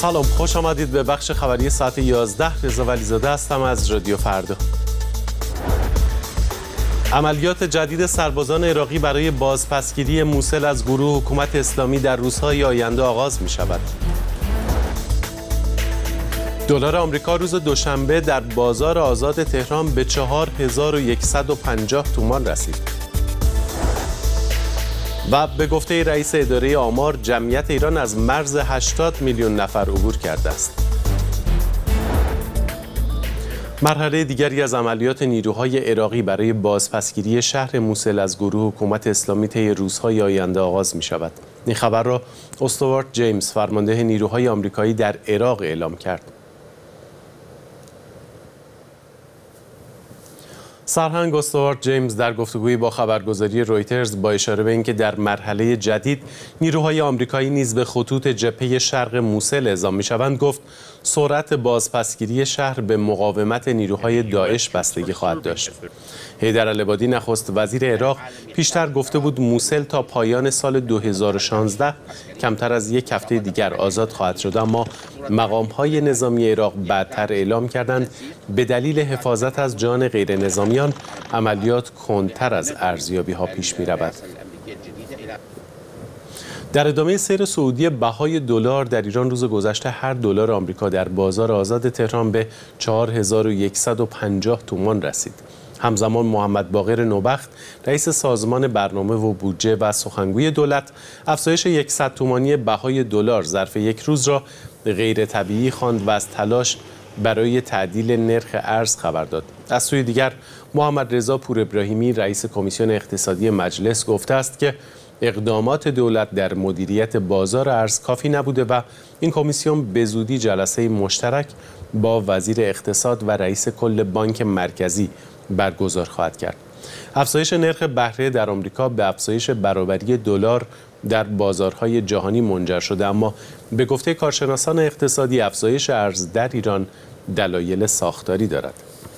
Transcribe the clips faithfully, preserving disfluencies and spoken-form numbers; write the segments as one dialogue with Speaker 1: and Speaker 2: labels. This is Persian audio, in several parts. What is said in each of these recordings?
Speaker 1: سلام، خوش آمدید به بخش خبری ساعت یازده. رضا ولیزاده هستم از رادیو فردا. عملیات جدید سربازان عراقی برای بازپسگیری موصل از گروه حکومت اسلامی در روزهای آینده آغاز می شود. دلار آمریکا روز دوشنبه در بازار آزاد تهران به چهار هزار و صد و پنجاه تومان رسید. و به گفته رئیس اداره آمار، جمعیت ایران از مرز هشتاد میلیون نفر عبور کرده است. مرحله دیگری از عملیات نیروهای عراقی برای بازپسگیری شهر موصل از گروه حکومت اسلامی طی روزهای آینده آغاز می شود. این خبر را استوارت جیمز، فرمانده نیروهای آمریکایی در عراق، اعلام کرد. سرهنگ استوارت جیمز در گفتگویی با خبرگزاری رویترز با اشاره به اینکه در مرحله جدید نیروهای آمریکایی نیز به خطوط جبهه شرق موصل اعزام می‌شوند گفت سرعت بازپسگیری شهر به مقاومت نیروهای داعش بستگی خواهد داشت. حیدر العبادی، نخست وزیر عراق، پیشتر گفته بود موصل تا پایان سال دو هزار و شانزده کمتر از یک هفته دیگر آزاد خواهد شد، اما مقام‌های نظامی عراق بعدتر اعلام کردند به دلیل حفاظت از جان غیر نظامیان عملیات کندتر از ارزیابی‌ها پیش می‌رود. در ادامه سیر صعودی بهای دلار در ایران، روز گذشته هر دلار آمریکا در بازار آزاد تهران به چهار هزار و صد و پنجاه تومان رسید. همزمان محمد باقر نوبخت، رئیس سازمان برنامه و بودجه و سخنگوی دولت، افزایش صد تومانی بهای دلار ظرف یک روز را غیر طبیعی خواند و از تلاش برای تعدیل نرخ ارز خبر داد. از سوی دیگر محمد رضا پور ابراهیمی، رئیس کمیسیون اقتصادی مجلس، گفته است که اقدامات دولت در مدیریت بازار ارز کافی نبوده و این کمیسیون به زودی جلسه مشترک با وزیر اقتصاد و رئیس کل بانک مرکزی برگزار خواهد کرد. افزایش نرخ بهره در آمریکا به افزایش برابری دلار در بازارهای جهانی منجر شده، اما به گفته کارشناسان اقتصادی افزایش ارز در ایران دلایل ساختاری دارد.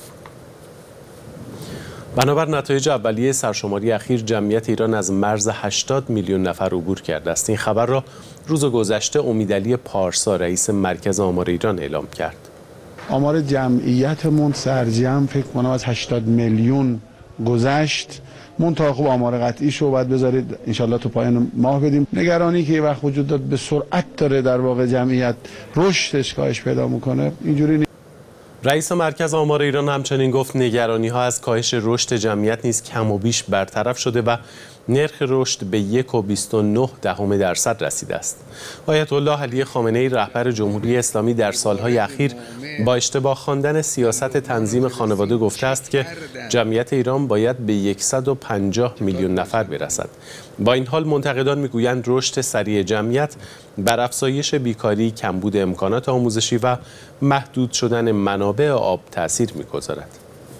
Speaker 1: بنابر نتایج اولیه سرشماری اخیر، جمعیت ایران از مرز هشتاد میلیون نفر عبور کرده است. این خبر را روز گذشته امیدعلی پارسا، رئیس مرکز آمار ایران، اعلام کرد.
Speaker 2: آمار جمعیتمون سرجم فکر کنم از هشتاد میلیون گذشت. منتها خب آمار قطعی شو باید بذارید انشالله تو پایان ماه بدیم. نگرانی که یه وقت وجود داد به سرعت داره در واقع جمعیت رشدش کاهش پیدا میکنه، اینجوری نیست.
Speaker 1: رئیس مرکز آمار ایران همچنین گفت نگرانی ها از کاهش رشد جمعیت نیز کم و بیش برطرف شده و نرخ رشد به یک و بیست و نه دهم درصد رسیده است. آیت الله علی خامنه‌ای، رهبر جمهوری اسلامی، در سالهای اخیر با اشتباه خواندن سیاست تنظیم خانواده گفته است که جمعیت ایران باید به صد و پنجاه میلیون نفر برسد. با این حال منتقدان میگویند رشد سریع جمعیت بر افزایش بیکاری، کمبود امکانات آموزشی و محدود شدن منابع آب تأثیر می‌گذارد.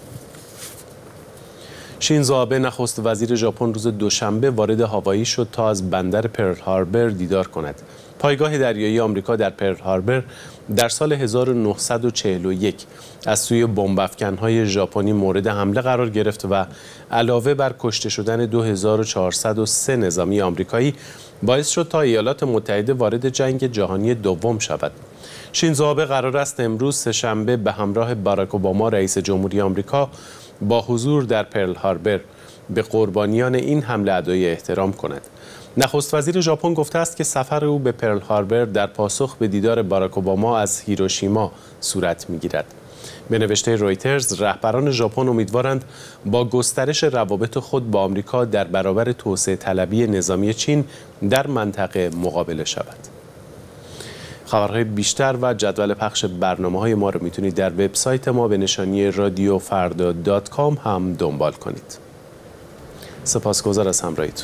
Speaker 1: شینزو آبه، نخست وزیر ژاپن، روز دوشنبه وارد هاوایی شد تا از بندر پرل هاربر دیدار کند. پایگاه دریایی آمریکا در پرل هاربر در سال هزار و نهصد و چهل و یک از سوی بمب‌افکن‌های ژاپنی مورد حمله قرار گرفت و علاوه بر کشته شدن دو هزار و چهارصد و سه نظامی آمریکایی باعث شد تا ایالات متحده وارد جنگ جهانی دوم شود. شینزو آبه قرار است امروز سه‌شنبه به همراه باراک اوباما، رئیس جمهوری آمریکا، با حضور در پرل هاربر به قربانیان این حمله ادای احترام کند. نخست وزیر ژاپن گفته است که سفر او به پرل هاربر در پاسخ به دیدار باراک اوباما از هیروشیما صورت می‌گیرد. به نوشته رویترز، رهبران ژاپن امیدوارند با گسترش روابط خود با آمریکا در برابر توسعه طلبی نظامی چین در منطقه مقابله شود. خبرهای بیشتر و جدول پخش برنامه‌های ما رو میتونید در وبسایت ما به نشانی رادیو فردا دات کام هم دنبال کنید. سپاسگزار از همراهیتون.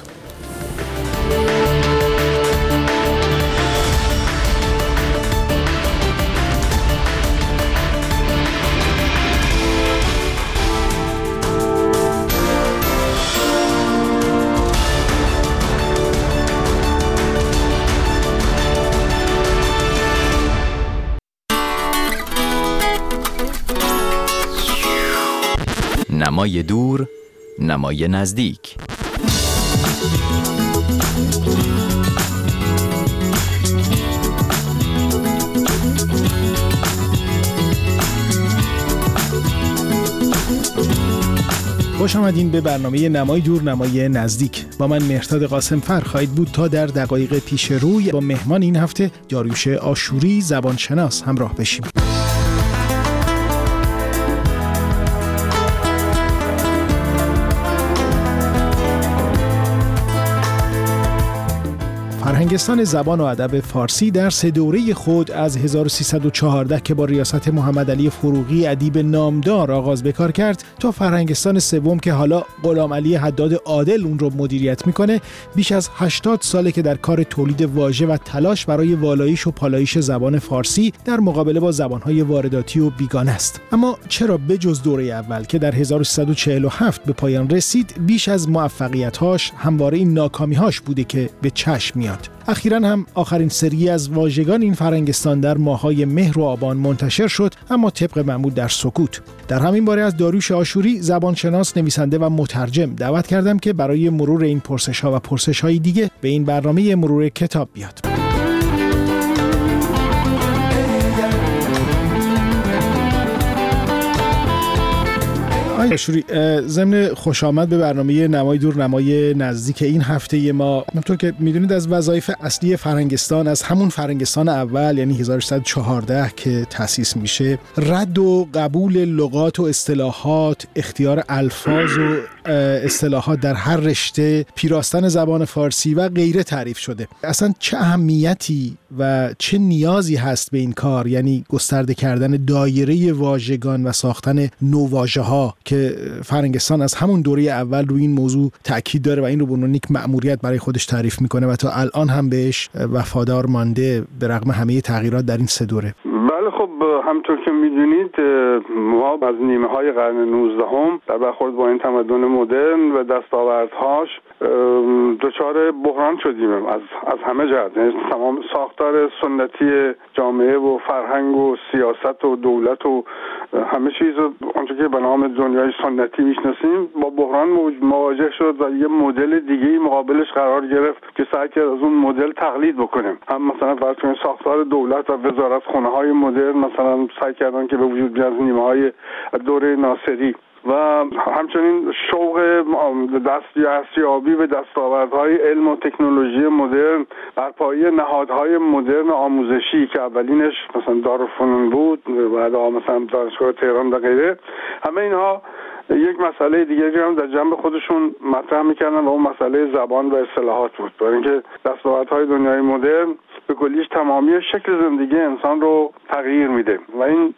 Speaker 3: نمای دور، نمای نزدیک.
Speaker 4: خوش آمدین به برنامه نمای دور نمای نزدیک. با من مهرداد قاسمفر خواهید بود تا در دقایق پیش روی با مهمان این هفته داریوش آشوری زبانشناس همراه بشیم. فرهنگستان زبان و ادب فارسی در سه دوره خود از هزار و سیصد و چهارده که با ریاست محمد علی فروغی ادیب نامدار آغاز به کار کرد تا فرهنگستان سوم که حالا غلام علی حداد عادل اون رو مدیریت میکنه، بیش از هشتاد ساله که در کار تولید واژه و تلاش برای والایش و پالایش زبان فارسی در مقابله با زبانهای وارداتی و بیگانه است. اما چرا بجز دوره اول که در هزار و سیصد و چهل و هفت به پایان رسید، بیش از موفقیت‌هاش همواره این ناکامی‌هاش بوده که به چشم میاد؟ اخیراً هم آخرین سری از واژگان این فرهنگستان در ماه‌های مهر و آبان منتشر شد، اما طبق معمول در سکوت. در همین باره از داریوش آشوری زبانشناس، نویسنده و مترجم دعوت کردم که برای مرور این پرسش‌ها و پرسش‌های دیگه به این برنامه مرور کتاب بیاد. آقای آشوری، ضمن خوش آمد به برنامه نمای دور نمای نزدیک این هفته ما. همونطور که میدونید از وظایف اصلی فرهنگستان، از همون فرهنگستان اول یعنی هزار و سیصد و چهارده که تأسیس میشه، رد و قبول لغات و اصطلاحات، اختیار الفاظ و اصطلاحات در هر رشته، پیراستن زبان فارسی و غیره تعریف شده. اصلا چه اهمیتی و چه نیازی هست به این کار، یعنی گسترده کردن دایره واژگان و ساختن نوواژه‌ها که فرهنگستان از همون دوره اول روی این موضوع تاکید داره و این رو به عنوان یک مأموریت برای خودش تعریف میکنه و تا الان هم بهش وفادار مانده به رغم همه تغییرات در این سه دوره.
Speaker 5: بله، خب همطور که میدونید ما از نیمه های قرن نوزدهم در برخورد با این تمدن مدرن و دستاوردهاش دچار بحران شدیم از از همه جهت. تمام ساختار سنتی جامعه و فرهنگ و سیاست و دولت و همه چیز آنچه که به نام دنیای سنتی میشناسیم با بحران مواجه شد و یه مدل دیگه‌ای مقابلش قرار گرفت که سعی کرد از اون مدل تقلید بکنیم. هم مثلا فرض کنید ساختار دولت و وزارتخانه‌های مدرن مثلا سعی کردن که به وجود بیاد نیمه‌های دوره ناصری و همچنین شوق دستیابی به دستاوردهای علم و تکنولوژی مدرن بر پایه نهادهای مدرن آموزشی که اولینش مثلا دارالفنون بود، بعدا مثلا دانشگاه تهران و غیره، همه اینها یک مسئله دیگری هم در جنب خودشون مطرح میکردن و اون مسئله زبان و اصطلاحات بود. برای اینکه دستاوردهای دنیای مدرن به کلیش تمامی شکل زندگی انسان رو تغییر میده و این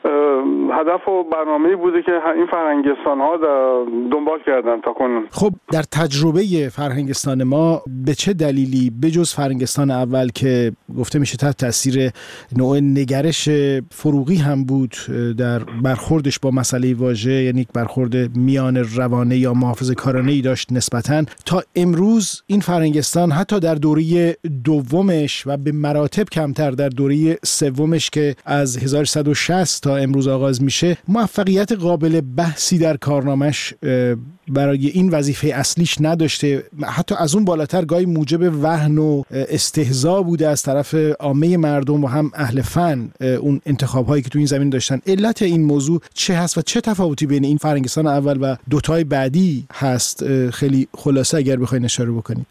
Speaker 5: هدف و برنامه‌ای بوده که این فرهنگستان‌ها دنبال کردن تا کنون.
Speaker 4: خب در تجربه فرهنگستان ما به چه دلیلی بجز فرهنگستان اول که گفته میشه تحت تاثیر نوع نگرش فروغی هم بود در برخوردش با مسئله واژه، یعنی برخورد میان روانه یا محافظه‌کارانه‌ای داشت نسبتاً، تا امروز این فرهنگستان حتی در دوره دومش و به مراتب کمتر در دوره سومش که از هزار و سیصد و شصت تا امروز آغاز میشه، موفقیت قابل بحثی در کارنامش برای این وظیفه اصلیش نداشته. حتی از اون بالاتر گاهی موجب وهن و استهزاء بوده از طرف عامه مردم و هم اهل فن اون انتخاب‌هایی که تو این زمین داشتن. علت این موضوع چه هست و چه تفاوتی بین این فرهنگستان اول و دوتای بعدی هست؟ خیلی خلاصه اگر بخواید اشاره بکنید.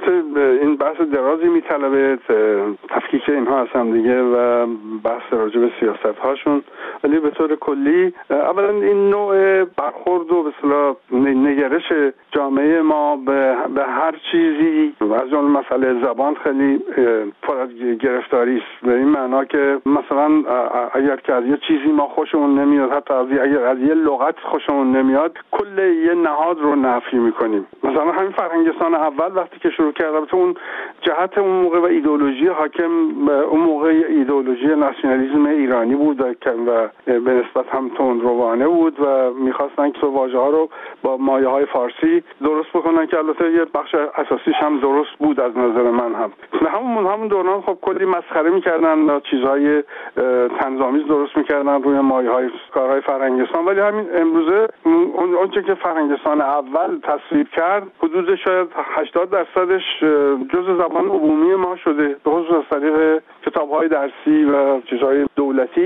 Speaker 5: این بحث درازی میطلبه تفکیک اینها از هم دیگه و بحث راجع به سیاست هاشون، ولی به طور کلی اولا این نوع برخورد و به اصطلاح نگرش جامعه ما به, به هر چیزی از جمله مسئله زبان خیلی پر از گرفتاری است، به این معنا که مثلا اگر که از یه چیزی ما خوشمون نمیاد، حتی از اگر از یه لغت خوشمون نمیاد، کل یه نهاد رو نفی میکنیم. مثلا همین فرهنگستان اول وقتی که شروع کرد، البته اون جهت اون موقع و ایدئولوژی حاکم اون موقع ایدئولوژی ناسیونالیسم ایرانی بود و به نسبت هم تندروانه بود و میخواستن که واژه ها رو با مایه های فارسی درست بکنن که البته یه بخش اساسیش هم درست بود از نظر من هم. همون همون دوران خب کلی مسخره میکردن، چیزهای طنزآمیز درست میکردن روی مایه های کارهای فرهنگستان، ولی همین امروزه اون که فرهنگستان اول تصویب کرد حدود شاید هشتاد درصدش جزء زبان عمومی ما شده، به خصوص از طریق کتاب‌های درسی و چیزهای دولتی.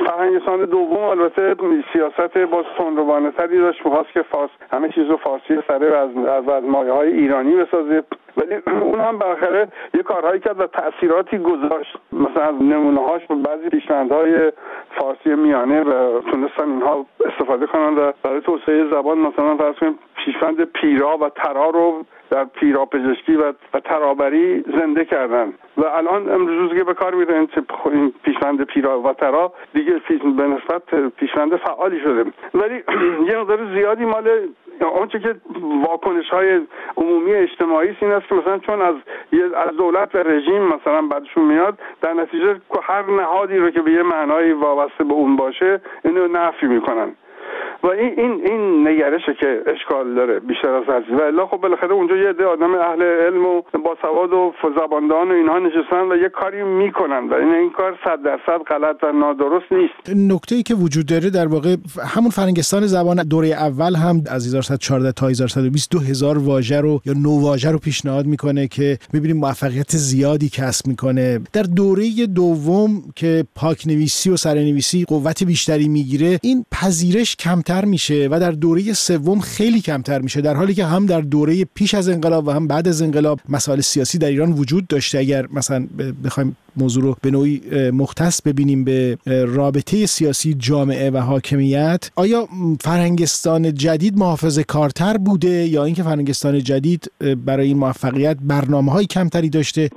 Speaker 5: فرهنگستان دوم البته سیاست باز تندروانه تری داشت، می‌خواست که فارس همه چیزو فارسی سره از از مایه‌های ایرانی بسازه، ولی اون هم بالاخره یه کارهایی کرد و تأثیراتی گذاشت. مثلا نمونه‌هاش بعضی پیشنهادهای فارسی میانه و تونستن اینها استفاده کنن و برای توسعه زبان مثلا فرض کنیم پیشوند پیرا و ترا رو در پیرا پزشکی و, و ترابری زنده کردن و الان امروز که به کار میرن این پیشوند پیرا و ترا دیگه به نسبت پیشوند فعالی شده، ولی یه مقدار زیادی مال اونچه که واکنش‌های عمومی اجتماعی این است که مثلا چون از از دولت و رژیم مثلا بعدشون میاد، در نتیجه هر نهادی رو که به یه معنای وابسته به اون باشه اینو نفی میکنن و این این این نگرشه که اشکال داره بیشتر از هر چیز. و الا خب بالاخره اونجا یه عده آدم اهل علم و باسواد و زباندان و اینها نشستن و یه کاری میکنن و این این کار صد درصد غلط و نادرست نیست.
Speaker 4: نکته‌ای که وجود داره در واقع همون فرهنگستان زبان دوره اول هم از هزار و صد و چهارده تا هزار و صد و بیست دو هزار واژه رو یا نو واژه رو پیشنهاد میکنه که میبینیم موفقیت زیادی کسب میکنه. در دوره دوم که پاک‌نویسی و سره‌نویسی قوت بیشتری میگیره، این پذیرش کمتر میشه و در دوره سوم خیلی کمتر میشه، در حالی که هم در دوره پیش از انقلاب و هم بعد از انقلاب مسائل سیاسی در ایران وجود داشته. اگر مثلا بخوایم موضوع رو به نوعی مختص ببینیم به رابطه سیاسی جامعه و حاکمیت، آیا فرهنگستان جدید محافظه‌کارتر بوده یا اینکه فرهنگستان جدید برای این موفقیت برنامه‌های کمتری داشته؟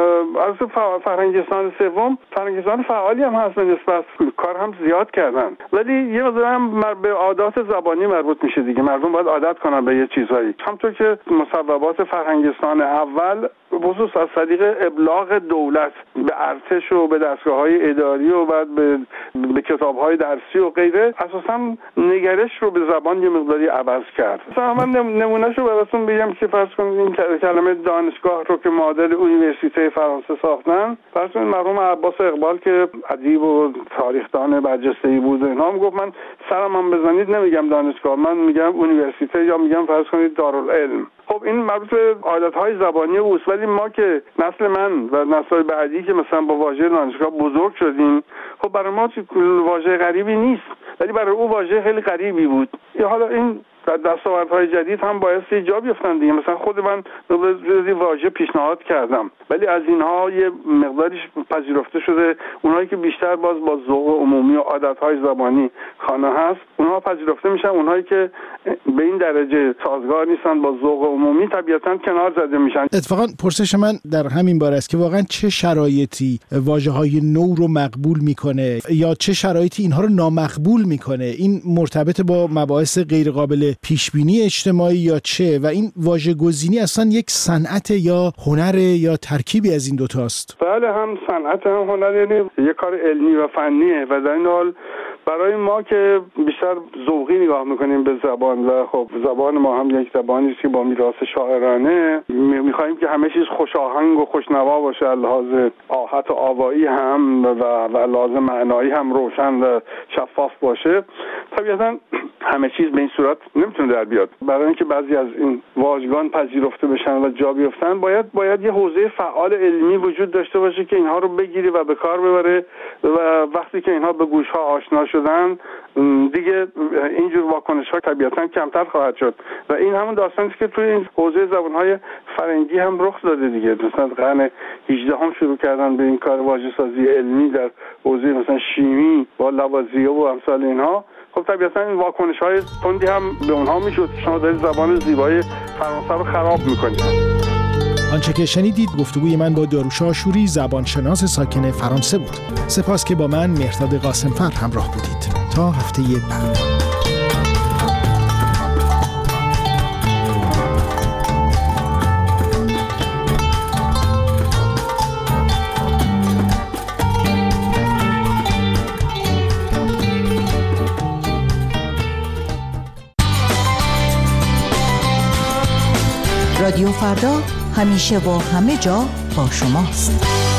Speaker 5: از فرهنگستان سوم فرهنگستان فعالی هم هست، نسبت کار هم زیاد کردن، ولی یه مقدار هم به عادات زبانی مربوط میشه دیگه. مردم باید عادت کنن به یه چیزهایی، همونطور که مصوبات فرهنگستان اول خصوص از طریق ابلاغ دولت به ارتش و به دستگاه‌های اداری و بعد به, به کتاب‌های درسی و غیره اساساً نگرش رو به زبان یه مقداری عوض کرد. مثلا من نمونه‌اش رو براتون بگم که فرض کنید این کلمه دانشگاه رو که مدل یونیورسیته فرانسه ساختن، فرض کنید مرحوم عباس اقبال که ادیب و تاریخدان برجسته‌ای بود، اینا میگفت من سرم هم بزنید نمیگم دانشگاه، من میگم یونیورسیته یا میگم فرض کنید دارالعلم. خب این مربوط به عادت‌های زبانی اوست، ولی ما که نسل من و نسل بعدی که مثلا با واژه دانشگاه بزرگ شدیم، خب برای ما واژه غریبی نیست، ولی برای او واژه خیلی غریبی بود. یا حالا این در دستاوردهای جدید هم باید جا بیفتن دیگه. مثلا خود من روزی واژه پیشنهاد کردم، ولی از اینها یه مقداریش پذیرفته شده. اونایی که بیشتر باز با ذوق عمومی و عادتهای زبانی خانه هست، اونها پذیرفته میشن. اونایی که به این درجه سازگار نیستن با ذوق عمومی طبیعتاً کنار زده میشن.
Speaker 4: اتفاقا پرسش من در همین باره است که واقعا چه شرایطی واژه‌های نو رو مقبول میکنه یا چه شرایطی اینها رو نامقبول میکنه؟ این مرتبط با مباحث غیر قابل پیش بینی اجتماعی یا چه؟ و این واژه‌گزینی اصلا یک صنعت یا هنر یا ترکیبی از این دو تاست؟
Speaker 5: بله، هم صنعت هم هنر، یعنی یک کار علمی و فنیه و در این حال برای ما که بیشتر ذوقی نگاه میکنیم به زبان و خب زبان ما هم یک زبانی است که با میراث شاعرانه، میخوایم که همه چیز خوش آهنگ و خوشنوا باشه، لحاظ آحت و آوایی هم و و لحاظ معنایی هم روشن و شفاف باشه. طبیعتاً همه چیز به این صورت نمیتونه در بیاد. برای اینکه بعضی از این واژگان پذیرفته بشن و جا بیفتن، باید باید یه حوزه فعال علمی وجود داشته باشه که اینها رو بگیره و به کار ببره و وقتی که اینها به گوش‌ها آشنا شدن دیگه اینجور واکنش‌ها طبیعتاً کمتر خواهد شد و این همون داستانی است که توی این حوزه زبان‌های فرنگی هم رخ داده دیگه. مثلا قرن هجدهم شروع کردن به این کار واژه‌سازی علمی در حوزه مثلا شیمی با لوازیه و امثال اینها. خب طبیعتاً این واکنش‌های تندی هم به اونها میشد. شما دارید زبان زیبای فرانسه رو خراب می‌کنید.
Speaker 4: آنچه که شنیدید گفتگوی من با داروش آشوری، زبانشناس ساکن فرانسه بود. سپاس که با من مهرداد قاسمفر همراه بودید. تا هفته بعد.
Speaker 6: رادیو فردا همیشه و همه جا با شماست.